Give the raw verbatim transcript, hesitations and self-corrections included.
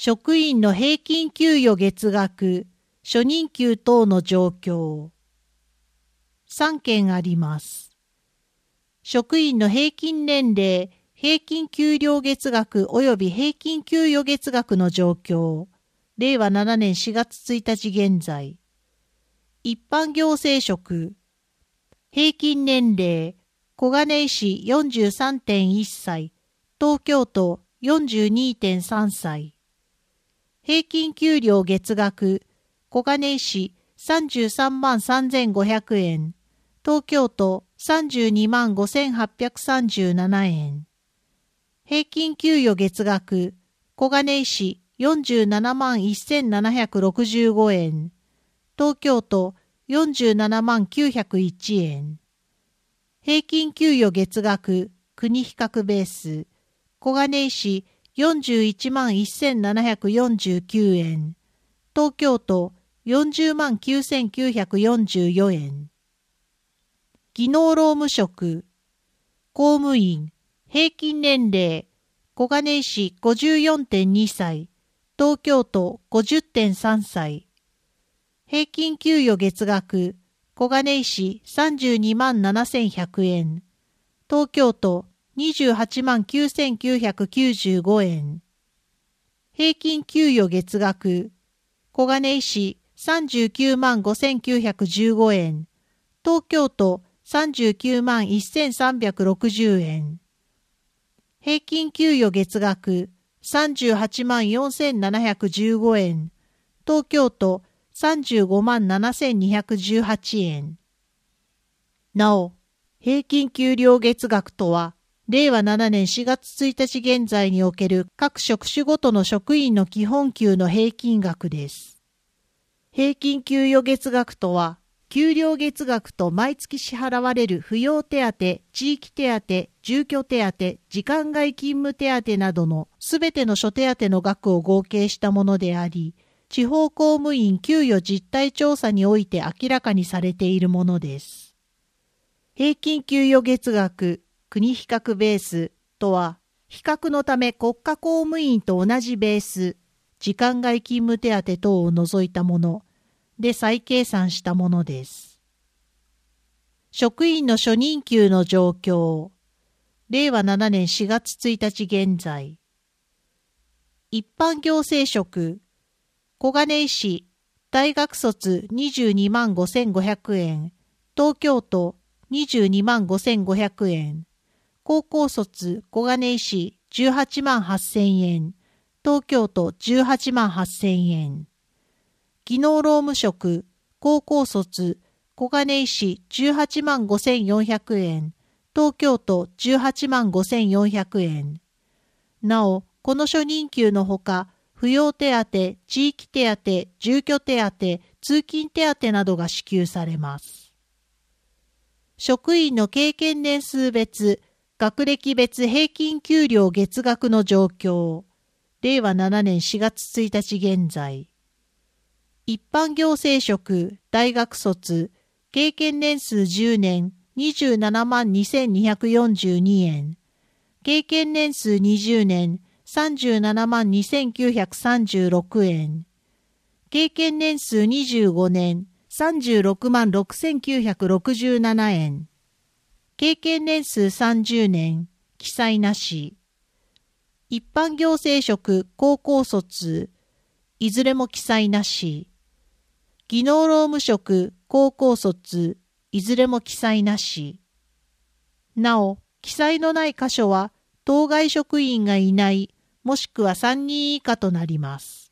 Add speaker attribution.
Speaker 1: 職員の平均給与月額、初任給等の状況。さんけんあります。職員の平均年齢、平均給料月額及び平均給与月額の状況。れいわななねんしがつついたち現在。一般行政職。平均年齢、小金井市 よんじゅうさんてんいっさい、東京都 よんじゅうにてんさんさい。平均給料月額、小金井市さんじゅうさんまんさんぜんごひゃくえん、東京都さんじゅうにまんごせんはっぴゃくさんじゅうななえん。平均給与月額、小金井市よんじゅうななまんせんななひゃくろくじゅうごえん、東京都よんじゅうななまんきゅうひゃくいちえん。平均給与月額、国比較ベース、小金井市よんじゅういちまんせんななひゃくよんじゅうきゅうえん、東京都よんじゅうまんきゅうせんきゅうひゃくよんじゅうよえん。技能労務職、公務員、平均年齢、小金井市 ごじゅうよんてんにさい、東京都 ごじゅってんさんさい。平均給与月額、小金井市さんじゅうにまんななせんひゃくえん、東京都にじゅうはちまんきゅうせんきゅうひゃくきゅうじゅうごえん。平均給与月額、小金井市さんじゅうきゅうまんごせんきゅうひゃくじゅうごえん、東京都さんじゅうきゅうまんせんさんびゃくろくじゅうえん。平均給与月額、さんじゅうはちまんよんせんななひゃくじゅうごえん、東京都さんじゅうごまんななせんにひゃくじゅうはちえん。なお、平均給料月額とは、れいわななねんしがつついたち現在における各職種ごとの職員の基本給の平均額です。平均給与月額とは、給料月額と毎月支払われる扶養手当、地域手当、住居手当、時間外勤務手当などのすべての諸手当の額を合計したものであり、地方公務員給与実態調査において明らかにされているものです。平均給与月額、国比較ベースとは、比較のため国家公務員と同じベース、時間外勤務手当等を除いたもので再計算したものです。職員の初任給の状況。れいわななねんしがつついたち現在。一般行政職。小金井市、大学卒にじゅうにまんごせんごひゃくえん、東京都にじゅうにまんごせんごひゃくえん。高校卒、小金井市じゅうはちまんはっせんえん、東京都じゅうはちまんはっせんえん。技能労務職、高校卒、小金井市じゅうはちまんごせんよんひゃくえん、東京都じゅうはちまんごせんよんひゃくえん。なお、この初任給のほか、扶養手当、地域手当、住居手当、通勤手当などが支給されます。職員の経験年数別、学歴別平均給料月額の状況。れいわななねんしがつついたち現在。一般行政職、大学卒、経験年数じゅうねん、にじゅうななまんにせんにひゃくよんじゅうにえん。経験年数にじゅうねん、さんじゅうななまんにせんきゅうひゃくさんじゅうろくえん。経験年数にじゅうごねん、さんじゅうろくまんろくせんきゅうひゃくろくじゅうななえん。経験年数さんじゅうねん、記載なし。一般行政職、高校卒、いずれも記載なし。技能労務職、高校卒、いずれも記載なし。なお、記載のない箇所は、当該職員がいない、もしくはさんにん以下となります。